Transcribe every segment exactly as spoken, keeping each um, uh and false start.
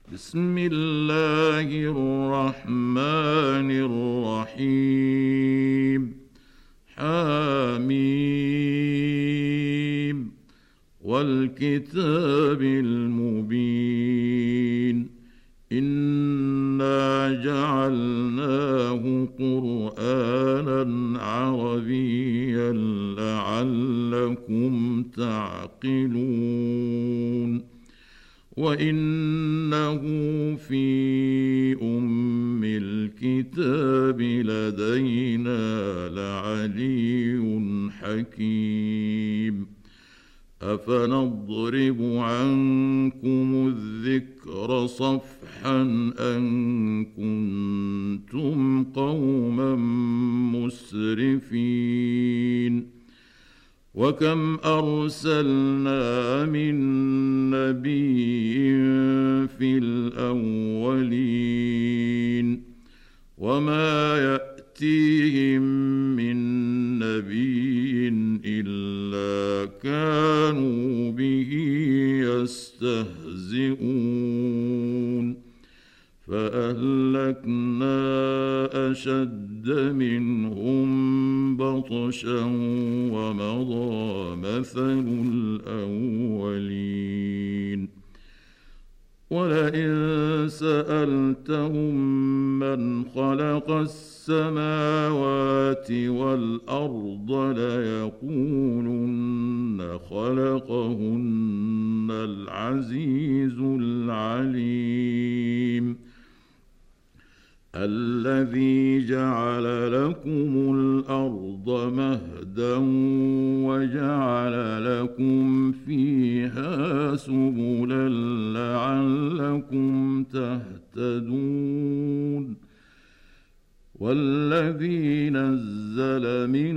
بسم الله الرحمن الرحيم. حميم والكتاب المبين. إنا جعلناه قرآنا عربيا لعلكم تعقلون. وإنه في أم الكتاب لدينا لعلي حكيم. أفنضرب عنكم الذكر صفحا أن كنتم قوما مسرفين. وكم أرسلنا من نبي في الأولين وما يأتيهم من نبي إلا كانوا به يستهزئون. فأهلكنا أشد منهم بطشا ومضى مثل الأولين. ولئن سألتهم من خلق السماوات والأرض ليقولن خلقهن العزيز العليم الذي جعل لكم الأرض مهدا وجعل لكم فيها سبلا لعلكم تهتدون. والذي نزل من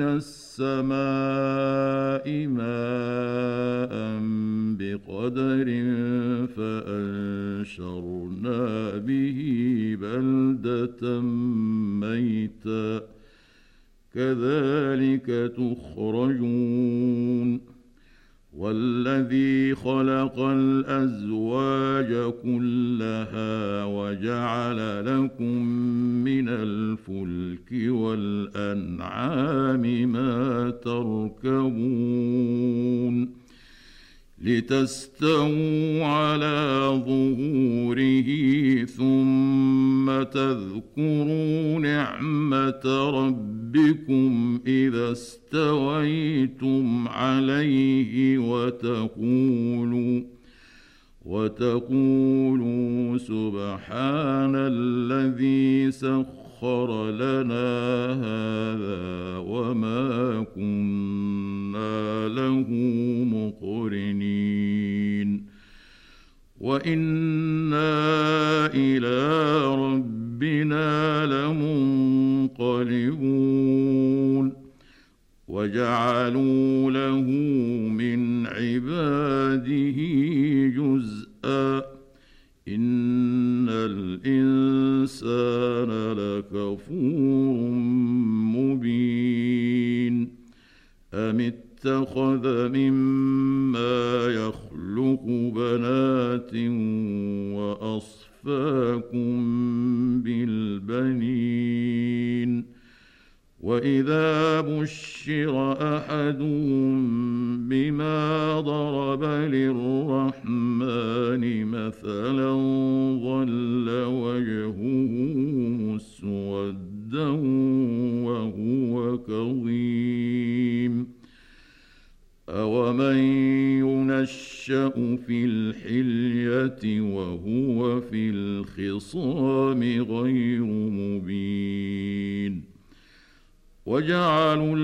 السماء ماء بقدر فأنشرنا به بلدة ميتا كذلك تخرجون. والذي خلق الأزواج كلها وجعل لكم من الفلك والأنعام ما تركبون لتستووا على ظهوره ثم تذكروا نعمة ربكم إذا استويتم عليه وتقولوا وتقولوا سبحان الذي سخر لنا هذا وما كنا له مقرنين وإنا إلى ربنا لمنقلبون. وجعلوا له من عباده جزءا إن الإنسان لكفور مبين. أم اتخذ مما يخلق بنات وأصفاكم بالبنين وإذا بشر أحدهم بما ضرب للرحمن مثلا ظل وجهه مسودا وهو كظيم. أومن ينشأ في الحلية وهو في الخصام غير مبين. وجعلوا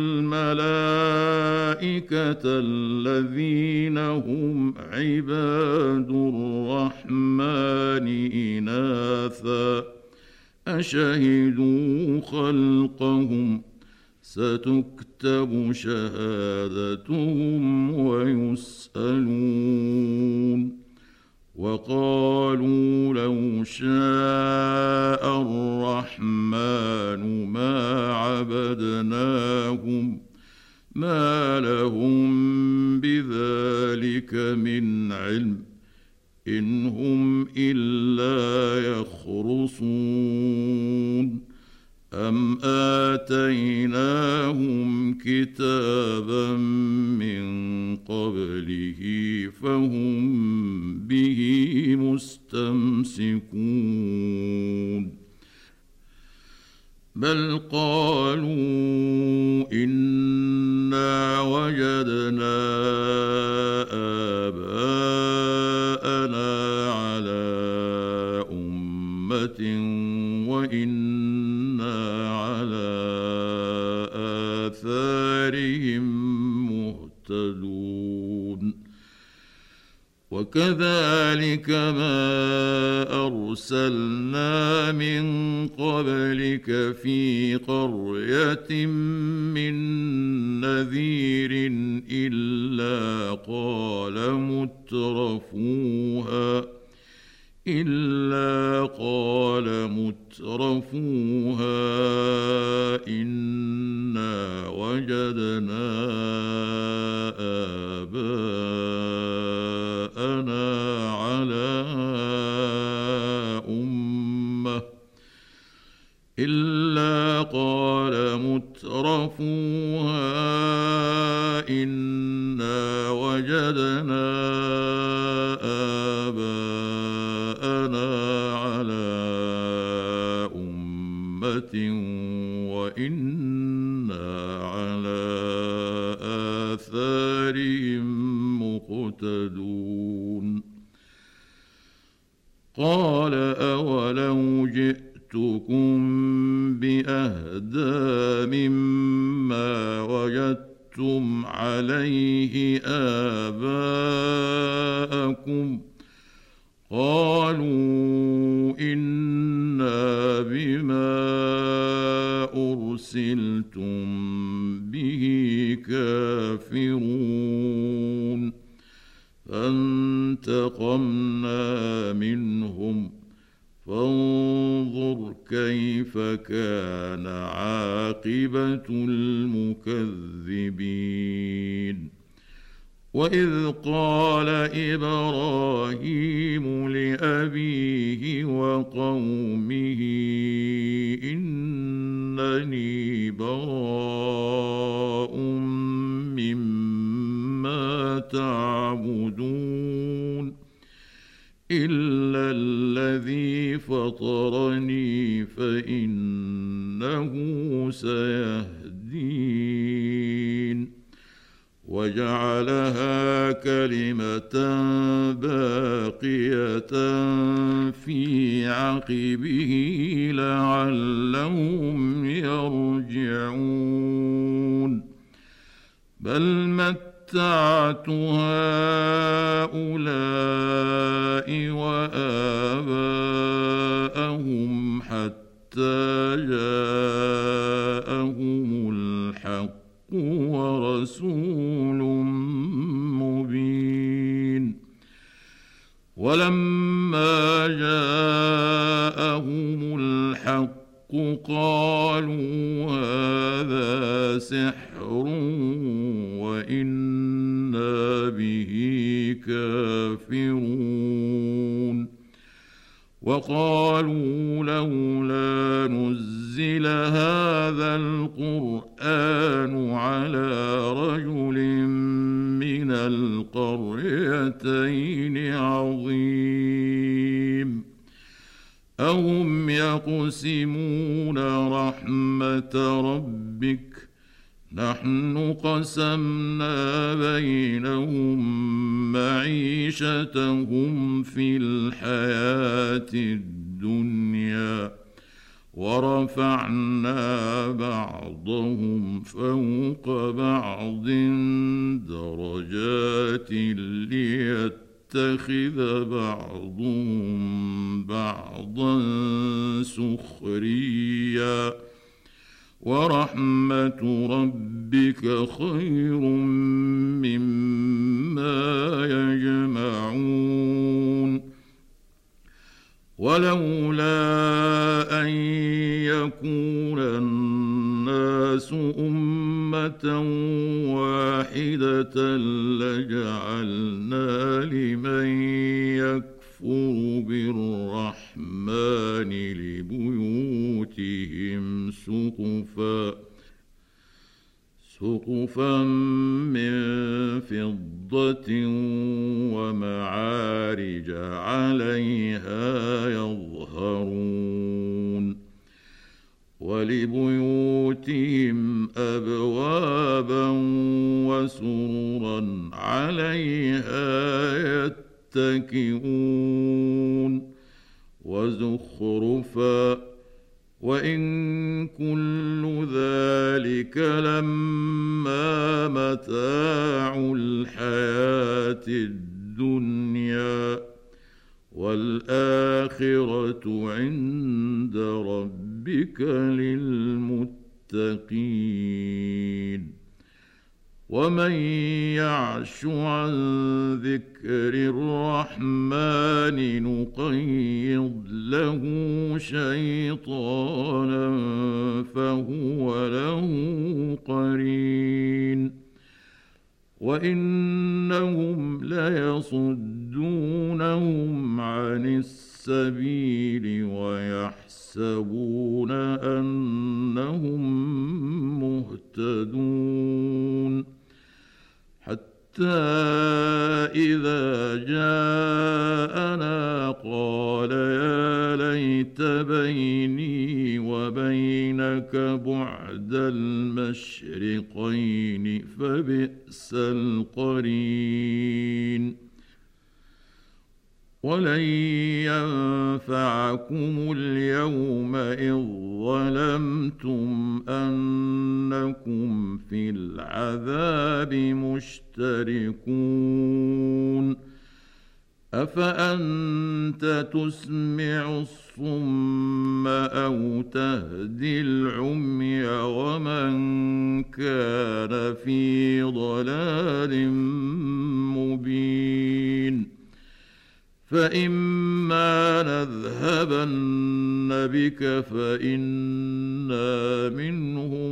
الملائكة الذين هم عباد الرحمن إناثا أشهدوا خلقهم ستكتب شهادتهم ويسألون. وقالوا لو شاء الرحمن ما عبدناهم ما لهم بذلك من علم إن هم إلا مستمسكون بل قالوا إنا وجدنا آباءنا على أمة وإنا على آثارهم مهتدون وكذلك ما أرسلنا من قبلك في قرية من نذير إلا قال مترفوها إلا قال مترفوها إنا وجدنا آباءنا على أمة إلا قال مترفوها إنا وجدنا آباءنا على أمة وإنا على آثارهم مقتدون قال أولو جئتكم بأهدى مما وجدتم عليه آباءكم قالوا إنا بما أرسلتم به كافرون فانتقمنا منهم فانظر كيف كان عاقبة المكذبين وإذ قال إبراهيم لأبيه وقومه إنني براء مما تعبدون إلا الذي فطرني فإنه سيهدين وجعلها كلمة باقية في عقبه لعلهم يرجعون بل متعت هؤلاء وآباءهم حتى جاءهم الحق ورسول مبين ولما جاءهم الحق قالوا هذا سحر وإنا به كافرون وقالوا لولا نزل هذا القرآن على رجل من القريتين عظيم أهم يقسمون رحمة ربك نحن قسمنا بينهم معيشتهم في الحياة الدنيا ورفعنا بعضهم فوق بعض درجات ليتخذ بعضهم بعضا سخريا ورحمة ربك خير مما يجمعون ولولا أن يكون الناس أمة واحدة لجعلنا لمن يكفر بالرحمن لبيوتهم سقفا سقفا من فضة ومعارج عليها يظهرون ولبيوتهم أبوابا وسررا عليها يتكئون وزخرفا وإن كل ذلك لما متاع الحياة الدنيا والآخرة عند ربك للمتقين ومن يعش عن ذكر الرحمن نقيض له شيطانا فهو له قرين وإنهم ليصدونهم عن السبيل ويحسبون أنهم مهتدون حتى إذا جاءنا قال يا ليت بيني وبينك بعد المشرقين فبئس القرين ولن ينفعكم اليوم إذ ظلمتم أنكم في العذاب مشتركون أفأنت تسمع الصم أو تهدي العمي ومن كان في ضلال مبين فإما نذهبن بك فإنا منهم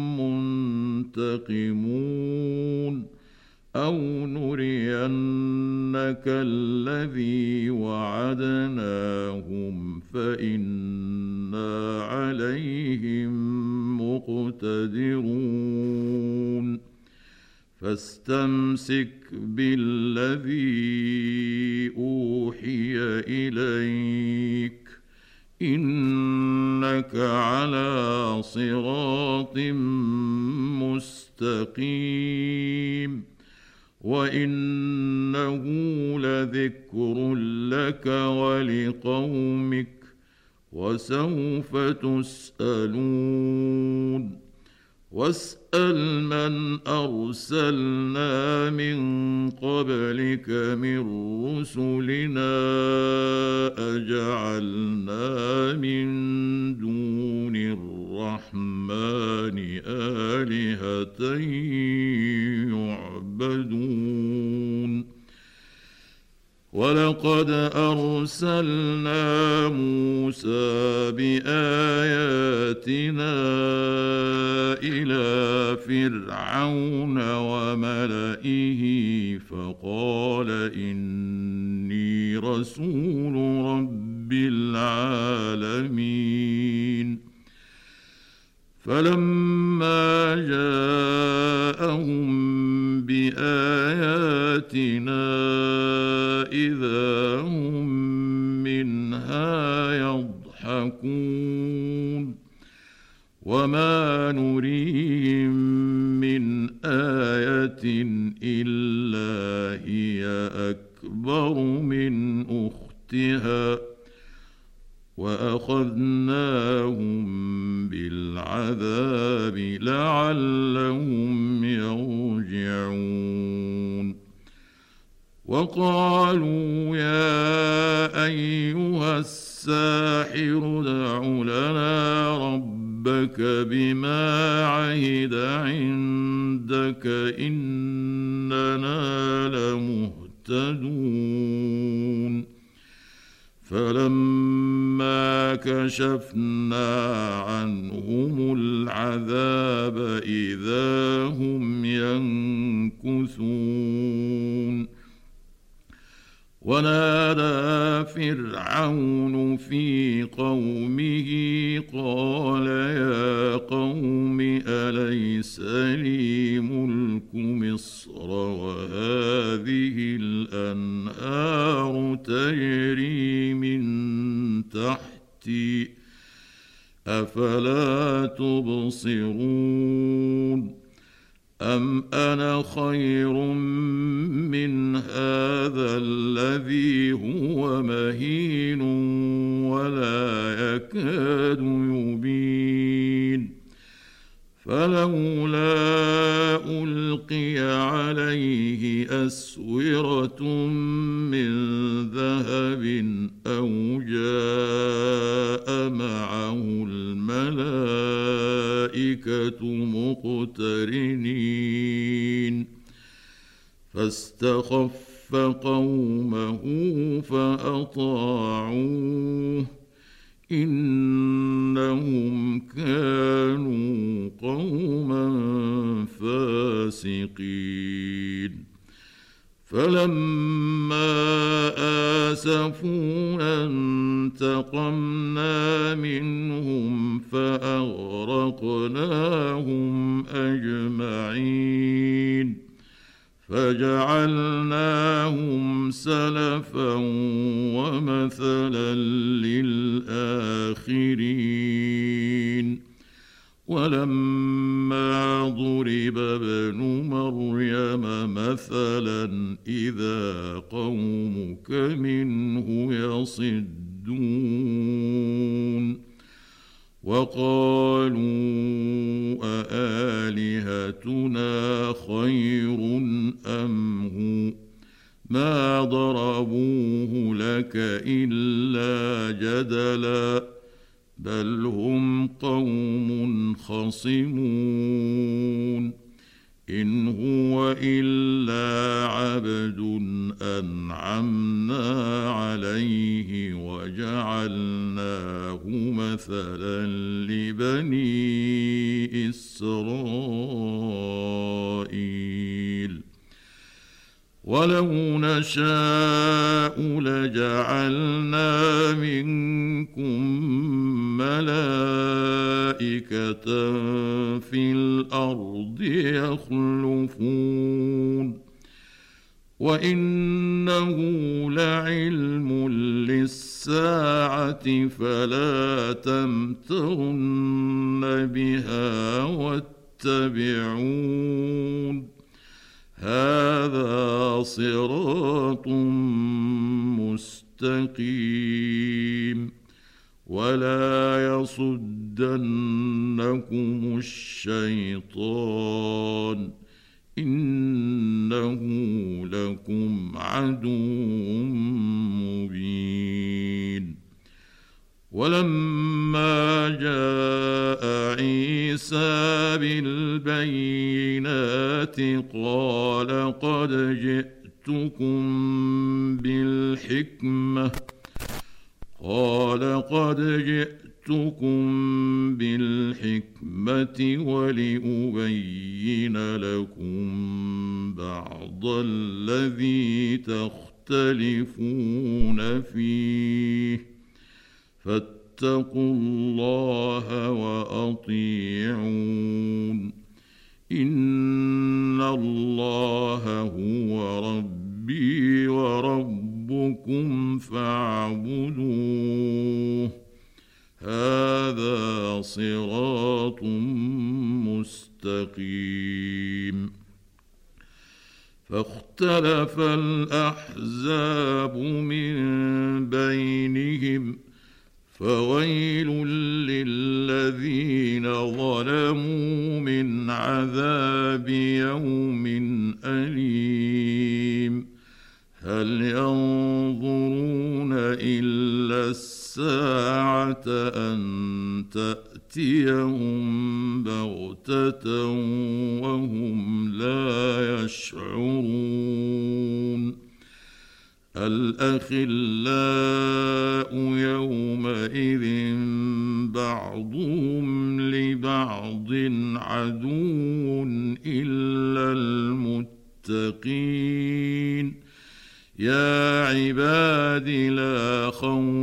منتقمون أو نرينك الذي وعدناهم فإنا عليهم مقتدرون فاستمسك بالذي أوحي إليك إنك على صراط مستقيم وإنه لذكر لك ولقومك وسوف تسألون واسأل من أرسلنا من قبلك من رسلنا أجعلنا من دون الرحمن آلهة يعبدون ولقد أرسلنا موسى بآياتنا إلى فرعون وملئه فقال إني رسول رب العالمين فلما جاءهم بآياتنا إذا هم منها يضحكون وما نريهم من آية إلا هي أكبر من أختها وأخذناهم بالعذاب لعلهم يرجعون وقالوا يا أيها الساحر ادع لنا ربك بما عهد عندك إننا لمهتدون فلما كشفنا عنهم العذاب إذا هم ينكثون ونادى فرعون في قومه قال يا قوم أليس لي ملك مصر وهذه الأنهار تجري من تحتي أفلا تبصرون أم أنا خير من هذا الذي هو مهين ولا يكاد يبين فلولا ألقي عليه أسورة من ذهب أو جاء معه الملائكة مقترنين فاستخف قومه فأطاعوه إنهم كانوا قوما فاسقين فلما آسفونا انتقمنا منهم فأغرقناهم أجمعين فجعلناهم سلفا ومثلا للآخرين ولما ضرب ابن مريم مثلا إذا قومك منه يصدون وقالوا أآلهتنا خير أم هو ما ضربوه لك إلا جدلا بل هم قوم خصمون إن هو إلا عبد أنعمنا عليه وجعلناه مثلا لبني إسرائيل ولو نشاء لجعلنا منكم ملائكة في الأرض يخلفون وإنه لعلم للساعة فلا تمترن بها واتبعون هذا صراط مستقيم ولا يصدنكم الشيطان إنه لكم عدو مبين ولما جاء عيسى بالبينات قال قد جئتكم بالحكمة قال قد جئتكم بالحكمة ولأبين لكم بعض الذي تختلفون فيه فاتقوا الله وأطيعون إن الله هو ربي وربكم فاعبدوه هذا صراط مستقيم فاختلف الأحزاب من بينهم فويل للذين ظلموا من عذاب يوم أليم هل ينظرون إلا الساعة أن تأتيهم بغتة وهم لا يشعرون الأخلاء يومئذ بعضهم لبعض عدو إلا المتقين يا عباد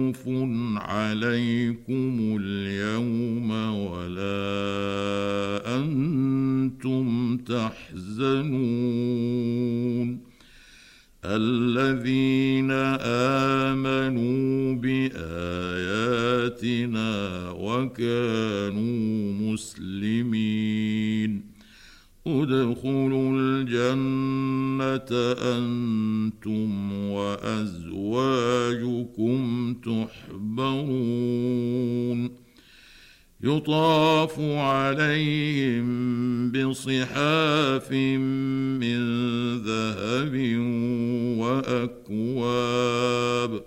خوف عليكم اليوم ولا أنتم تحزنون الذين آمنوا بآياتنا وكانوا مسلمين ادخلوا الجنة أنتم وأزواجكم تحبرون يطاف عليهم بصحاف من ذهب وأكواب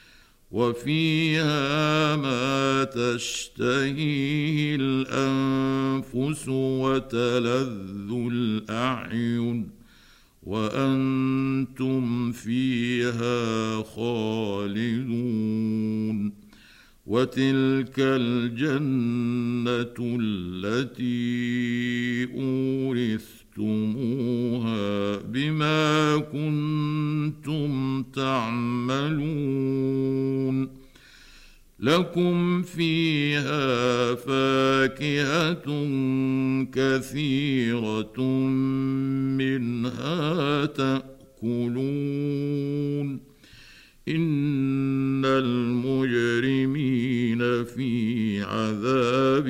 وفيها ما تشتهيه الأنفس وتلذ الأعين وأنتم فيها خالدون وتلك الجنة التي أورثتموها بما كنتم تعملون لكم فيها فاكهة كثيرة منها تأكلون إن المجرمين في عذاب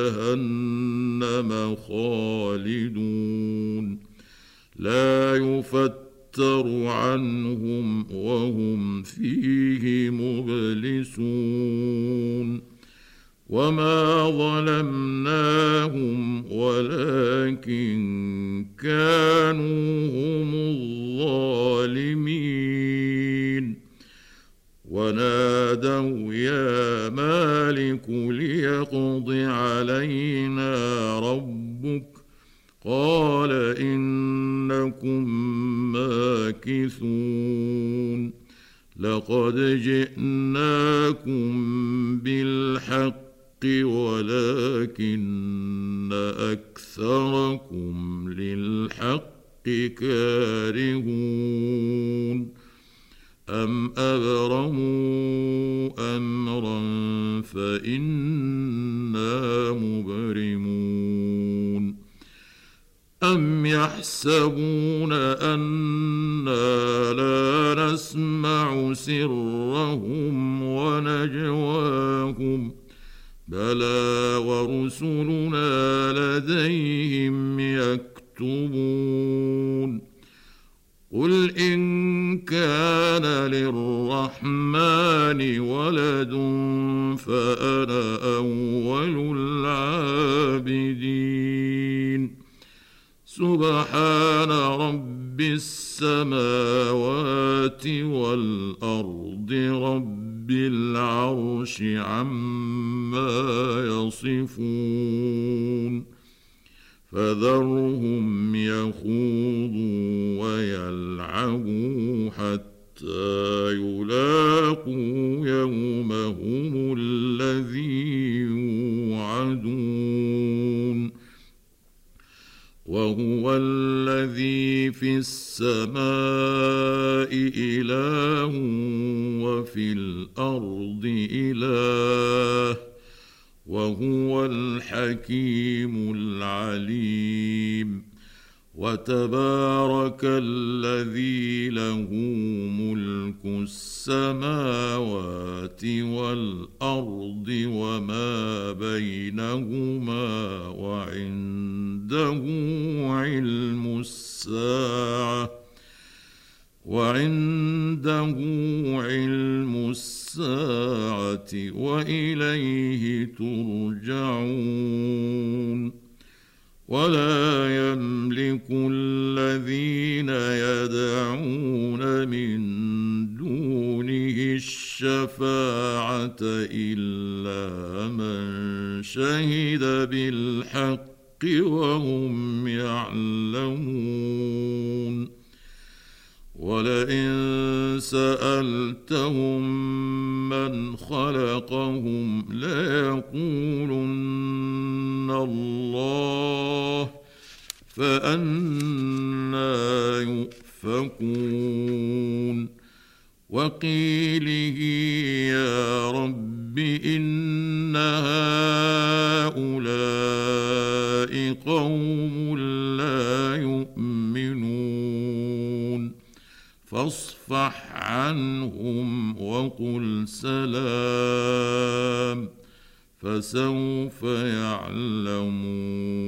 جهنم خالدون لا يفتر عنهم وهم فيه مبلسون وما ظلمناهم ولكن كانوا هم الظالمين ونادوا يا مالك ليقض علينا ربك قال إنكم ماكثون لقد جئناكم بالحق ولكن أكثركم للحق كارهون أم أبرموا أمرا فإنا مبرمون أم يحسبون أنا لا نسمع سرهم ونجواهم بلى ورسلنا لديهم يكتبون قل إن كان للرحمن ولد فأنا أول العابدين سبحان رب السماوات والأرض رب العرش عما يصفون فذرهم يخوضوا ويلعبوا حتى يلاقوا يومهم الذي يوعدون وهو الذي في السماء إله وفي الأرض إله وهو الحكيم العليم وتبارك الذي له ملك السماوات والأرض وما بينهما وعنده علم الساعة وعنده علم الساعة وإليه ترجعون ولا يملك الذين يدعون من دونه الشفاعة إلا من شهد بالحق وهم يعلمون ولئن سألتهم من خلقهم ليقولن الله فأنى يؤفكون وقيله يا رب إن هؤلاء قوم لا يؤمنون فاصفح عنهم وقل سلام فسوف يعلمون.